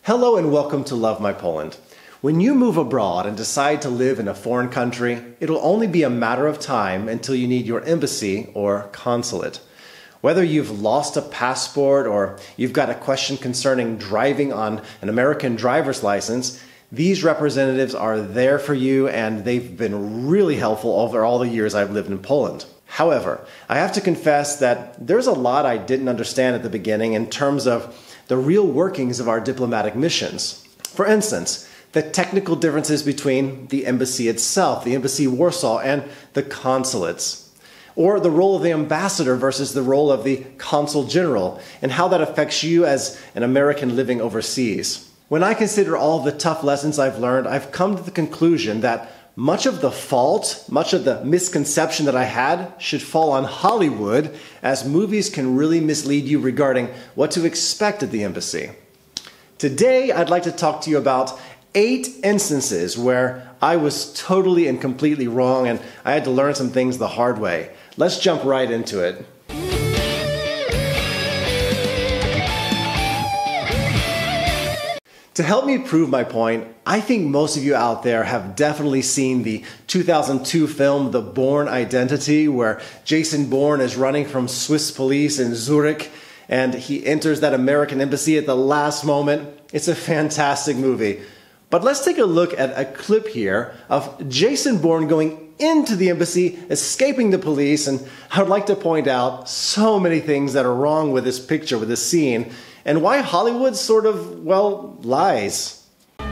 Hello and welcome to Love My Poland. When you move abroad and decide to live in a foreign country, it'll only be a matter of time until you need your embassy or consulate. Whether you've lost a passport or you've got a question concerning driving on an American driver's license, these representatives are there for you and they've been really helpful over all the years I've lived in Poland. However, I have to confess that there's a lot I didn't understand at the beginning in terms of the real workings of our diplomatic missions. For instance, the technical differences between the embassy itself, the Embassy Warsaw, and the consulates. Or the role of the ambassador versus the role of the consul general, and how that affects you as an American living overseas. When I consider all the tough lessons I've learned, I've come to the conclusion that much of the fault, much of the misconception that I had should fall on Hollywood, as movies can really mislead you regarding what to expect at the embassy. Today, I'd like to talk to you about 8 instances where I was totally and completely wrong and I had to learn some things the hard way. Let's jump right into it. To help me prove my point, I think most of you out there have definitely seen the 2002 film The Bourne Identity, where Jason Bourne is running from Swiss police in Zurich and he enters that American embassy at the last moment. It's a fantastic movie. But let's take a look at a clip here of Jason Bourne going into the embassy, escaping the police, and I would like to point out so many things that are wrong with this picture, with this scene, and why Hollywood sort of, well, lies. I'm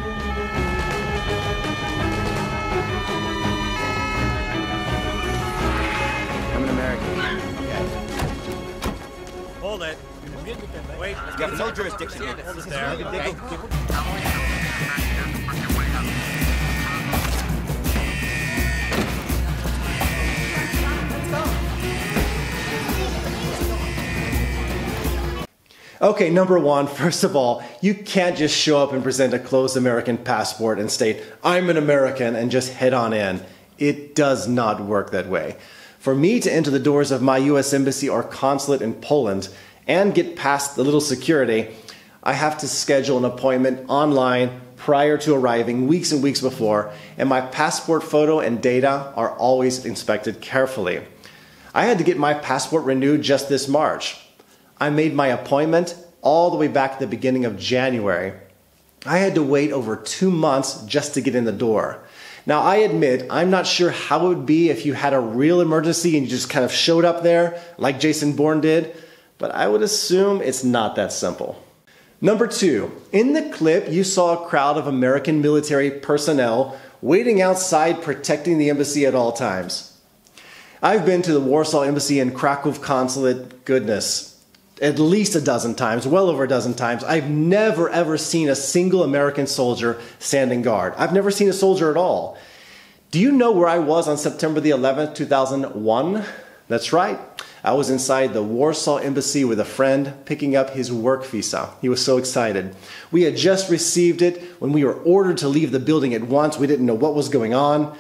an American. Okay. Hold it. Wait. You have no jurisdiction. Hold it there. Okay. Okay, number one, first of all, you can't just show up and present a closed American passport and state, I'm an American, and just head on in. It does not work that way. For me to enter the doors of my U.S. Embassy or consulate in Poland and get past the little security, I have to schedule an appointment online prior to arriving, weeks and weeks before, and my passport photo and data are always inspected carefully. I had to get my passport renewed just this March. I made my appointment all the way back at the beginning of January. I had to wait over 2 months just to get in the door. Now, I admit, I'm not sure how it would be if you had a real emergency and you just kind of showed up there like Jason Bourne did, but I would assume it's not that simple. Number 2, in the clip, you saw a crowd of American military personnel waiting outside protecting the embassy at all times. I've been to the Warsaw Embassy and Krakow Consulate, goodness, at least a dozen times, well over a dozen times. I've never ever seen a single American soldier standing guard. I've never seen a soldier at all. Do you know where I was on September the 11th, 2001? That's right. I was inside the Warsaw Embassy with a friend picking up his work visa. He was so excited. We had just received it when we were ordered to leave the building at once. We didn't know what was going on.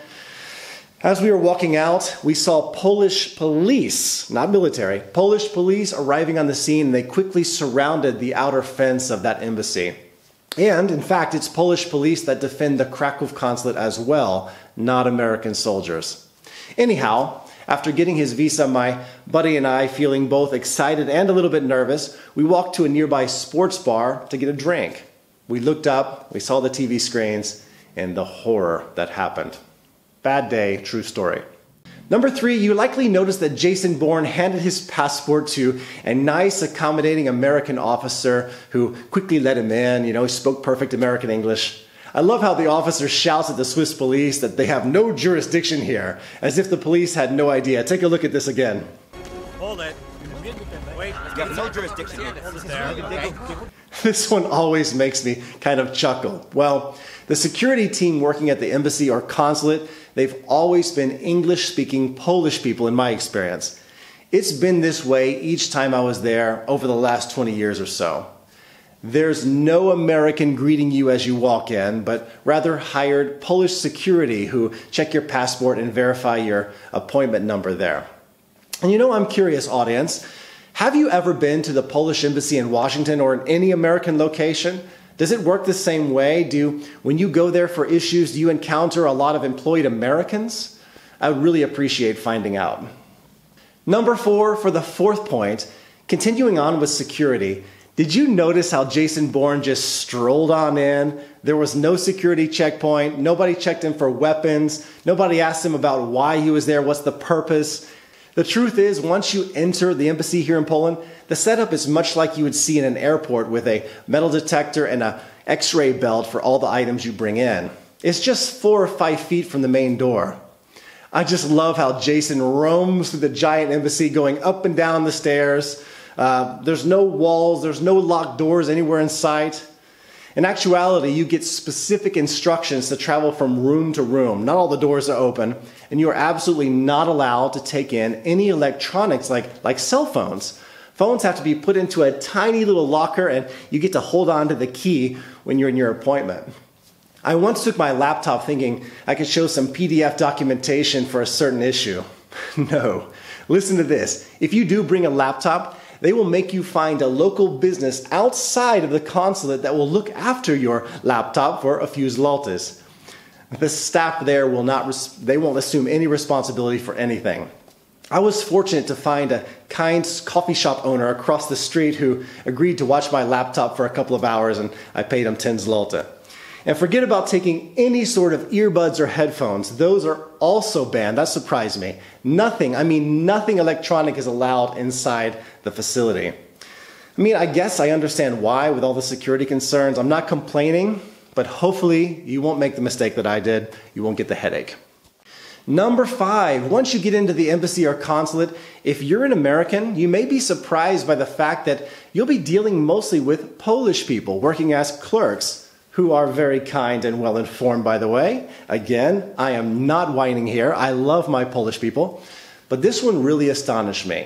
As we were walking out, we saw Polish police, not military, Polish police arriving on the scene, and they quickly surrounded the outer fence of that embassy. And, in fact, it's Polish police that defend the Krakow consulate as well, not American soldiers. Anyhow, after getting his visa, my buddy and I, feeling both excited and a little bit nervous, we walked to a nearby sports bar to get a drink. We looked up, we saw the TV screens, and the horror that happened. Bad day, true story. Number 3, you likely noticed that Jason Bourne handed his passport to a nice, accommodating American officer who quickly let him in. You know, he spoke perfect American English. I love how the officer shouts at the Swiss police that they have no jurisdiction here, as if the police had no idea. Take a look at this again. Hold it. Wait. You have no jurisdiction. Hold it there. Okay. This one always makes me kind of chuckle. Well, the security team working at the embassy or consulate, they've always been English-speaking Polish people in my experience. It's been this way each time I was there over the last 20 years or so. There's no American greeting you as you walk in, but rather hired Polish security who check your passport and verify your appointment number there. And you know, I'm curious, audience, have you ever been to the Polish embassy in Washington or in any American location? Does it work the same way? When you go there for issues, do you encounter a lot of employed Americans? I would really appreciate finding out. Number 4, for the fourth point, continuing on with security. Did you notice how Jason Bourne just strolled on in? There was no security checkpoint. Nobody checked him for weapons. Nobody asked him about why he was there. What's the purpose? The truth is, once you enter the embassy here in Poland, the setup is much like you would see in an airport with a metal detector and an X-ray belt for all the items you bring in. It's just 4 or 5 feet from the main door. I just love how Jason roams through the giant embassy, going up and down the stairs. There's no walls, there's no locked doors anywhere in sight. In actuality, you get specific instructions to travel from room to room. Not all the doors are open, and you are absolutely not allowed to take in any electronics like cell phones. Phones have to be put into a tiny little locker, and you get to hold on to the key when you're in your appointment. I once took my laptop thinking I could show some PDF documentation for a certain issue. No. Listen to this. If you do bring a laptop, they will make you find a local business outside of the consulate that will look after your laptop for a few zlotys. The staff there they won't assume any responsibility for anything. I was fortunate to find a kind coffee shop owner across the street who agreed to watch my laptop for a couple of hours, and I paid him 10 zloty. And forget about taking any sort of earbuds or headphones. Those are also banned. That surprised me. Nothing electronic is allowed inside the facility. I guess I understand why with all the security concerns. I'm not complaining, but hopefully you won't make the mistake that I did. You won't get the headache. Number 5, once you get into the embassy or consulate, if you're an American, you may be surprised by the fact that you'll be dealing mostly with Polish people working as clerks, who are very kind and well informed, by the way. Again, I am not whining here. I love my Polish people. But this one really astonished me.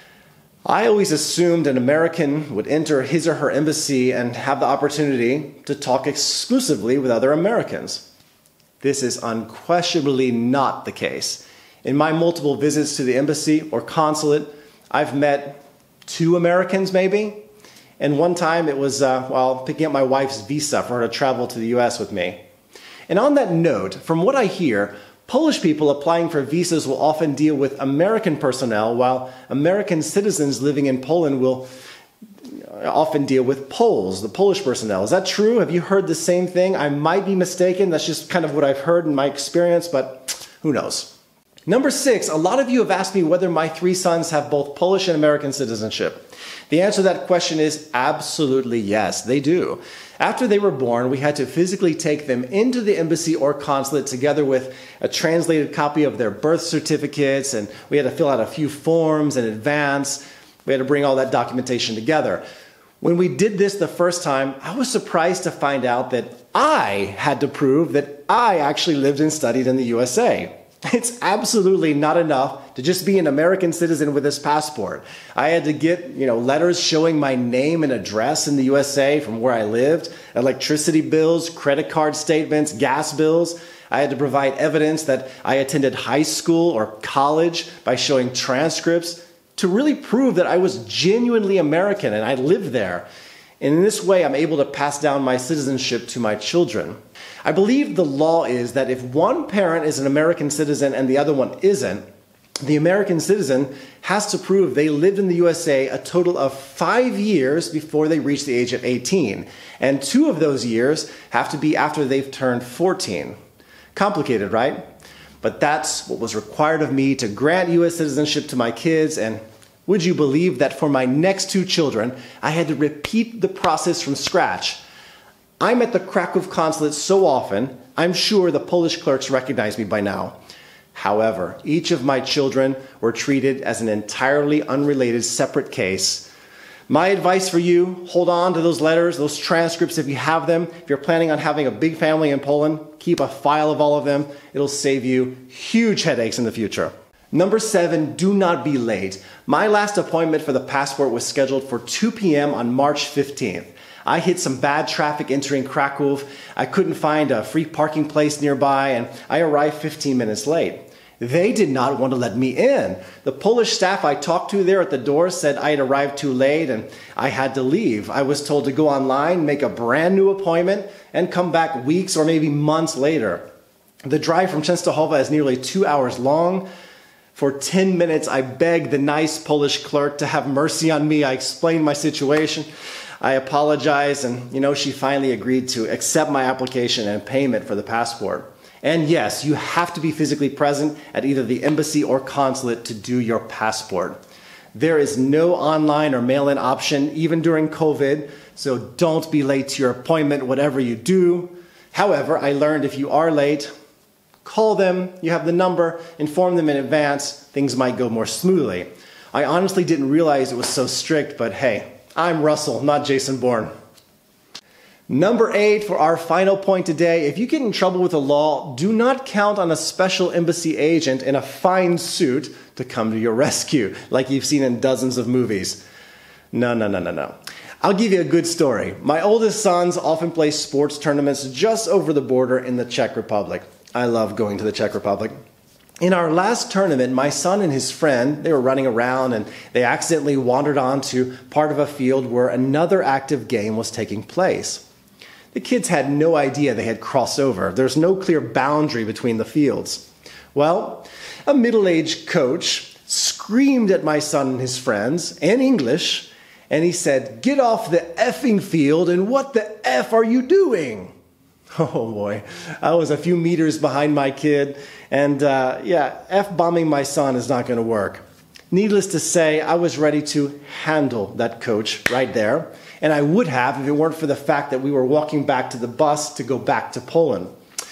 I always assumed an American would enter his or her embassy and have the opportunity to talk exclusively with other Americans. This is unquestionably not the case. In my multiple visits to the embassy or consulate, I've met 2 Americans maybe. And one time it was picking up my wife's visa for her to travel to the US with me. And on that note, from what I hear, Polish people applying for visas will often deal with American personnel, while American citizens living in Poland will often deal with Poles, the Polish personnel. Is that true? Have you heard the same thing? I might be mistaken. That's just kind of what I've heard in my experience, but who knows? Number 6, a lot of you have asked me whether my 3 sons have both Polish and American citizenship. The answer to that question is absolutely yes, they do. After they were born, we had to physically take them into the embassy or consulate together with a translated copy of their birth certificates, and we had to fill out a few forms in advance. We had to bring all that documentation together. When we did this the first time, I was surprised to find out that I had to prove that I actually lived and studied in the USA. It's absolutely not enough to just be an American citizen with this passport. I had to get, letters showing my name and address in the USA from where I lived, electricity bills, credit card statements, gas bills. I had to provide evidence that I attended high school or college by showing transcripts to really prove that I was genuinely American and I lived there. And in this way, I'm able to pass down my citizenship to my children. I believe the law is that if one parent is an American citizen and the other one isn't, the American citizen has to prove they lived in the USA a total of 5 years before they reach the age of 18. And 2 of those years have to be after they've turned 14. Complicated, right? But that's what was required of me to grant U.S. citizenship to my kids, and would you believe that for my next 2 children, I had to repeat the process from scratch? I'm at the Krakow consulate so often, I'm sure the Polish clerks recognize me by now. However, each of my children were treated as an entirely unrelated separate case. My advice for you, hold on to those letters, those transcripts if you have them. If you're planning on having a big family in Poland, keep a file of all of them. It'll save you huge headaches in the future. Number 7, do not be late. My last appointment for the passport was scheduled for 2 p.m. on March 15th. I hit some bad traffic entering Krakow. I couldn't find a free parking place nearby, and I arrived 15 minutes late. They did not want to let me in. The Polish staff I talked to there at the door said I had arrived too late and I had to leave. I was told to go online, make a brand new appointment, and come back weeks or maybe months later. The drive from Częstochowa is nearly 2 hours long. For 10 minutes, I begged the nice Polish clerk to have mercy on me. I explained my situation. I apologized, and she finally agreed to accept my application and payment for the passport. And yes, you have to be physically present at either the embassy or consulate to do your passport. There is no online or mail-in option, even during COVID, so don't be late to your appointment, whatever you do. However, I learned if you are late, call them, you have the number, inform them in advance, things might go more smoothly. I honestly didn't realize it was so strict, but hey, I'm Russell, not Jason Bourne. Number 8 for our final point today. If you get in trouble with the law, do not count on a special embassy agent in a fine suit to come to your rescue, like you've seen in dozens of movies. No. I'll give you a good story. My oldest sons often play sports tournaments just over the border in the Czech Republic. I love going to the Czech Republic. In our last tournament, my son and his friend, they were running around and they accidentally wandered onto part of a field where another active game was taking place. The kids had no idea they had crossed over. There's no clear boundary between the fields. Well, a middle-aged coach screamed at my son and his friends in English, and he said, "Get off the effing field, and what the F are you doing?" Oh boy, I was a few meters behind my kid, and F-bombing my son is not going to work. Needless to say, I was ready to handle that coach right there, and I would have if it weren't for the fact that we were walking back to the bus to go back to Poland.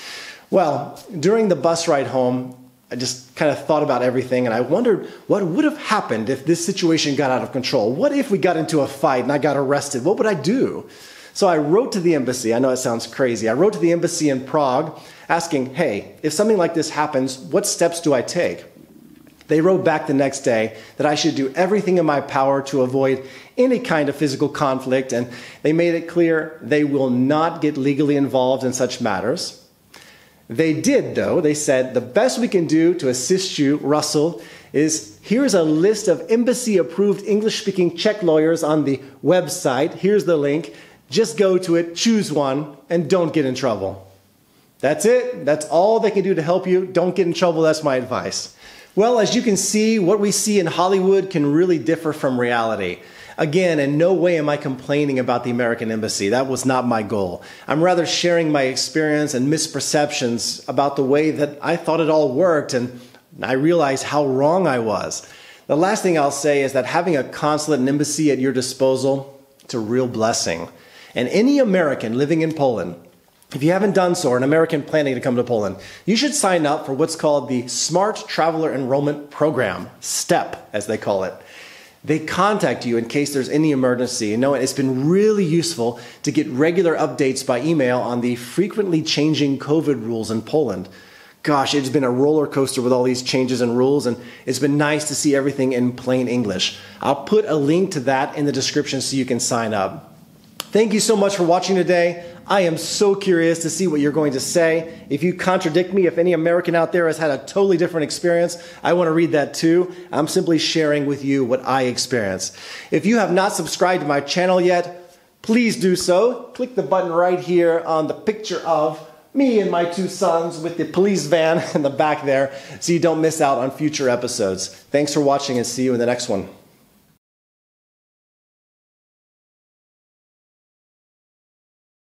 Well, during the bus ride home, I just kind of thought about everything, and I wondered what would have happened if this situation got out of control. What if we got into a fight and I got arrested? What would I do? So I wrote to the embassy. I know it sounds crazy. I wrote to the embassy in Prague asking, hey, if something like this happens, what steps do I take? They wrote back the next day that I should do everything in my power to avoid any kind of physical conflict, and they made it clear they will not get legally involved in such matters. They did, though. They said, the best we can do to assist you, Russell, is here's a list of embassy-approved English-speaking Czech lawyers on the website. Here's the link. Just go to it, choose one, and don't get in trouble. That's it. That's all they can do to help you. Don't get in trouble. That's my advice. Well, as you can see, what we see in Hollywood can really differ from reality. Again, in no way am I complaining about the American embassy. That was not my goal. I'm rather sharing my experience and misperceptions about the way that I thought it all worked, and I realized how wrong I was. The last thing I'll say is that having a consulate and embassy at your disposal, it's a real blessing. And any American living in Poland, if you haven't done so, or an American planning to come to Poland, you should sign up for what's called the Smart Traveler Enrollment Program, STEP, as they call it. They contact you in case there's any emergency. You know, it's been really useful to get regular updates by email on the frequently changing COVID rules in Poland. Gosh, it's been a roller coaster with all these changes and rules, and it's been nice to see everything in plain English. I'll put a link to that in the description so you can sign up. Thank you so much for watching today. I am so curious to see what you're going to say. If you contradict me, if any American out there has had a totally different experience, I want to read that too. I'm simply sharing with you what I experienced. If you have not subscribed to my channel yet, please do so. Click the button right here on the picture of me and my two sons with the police van in the back there so you don't miss out on future episodes. Thanks for watching and see you in the next one.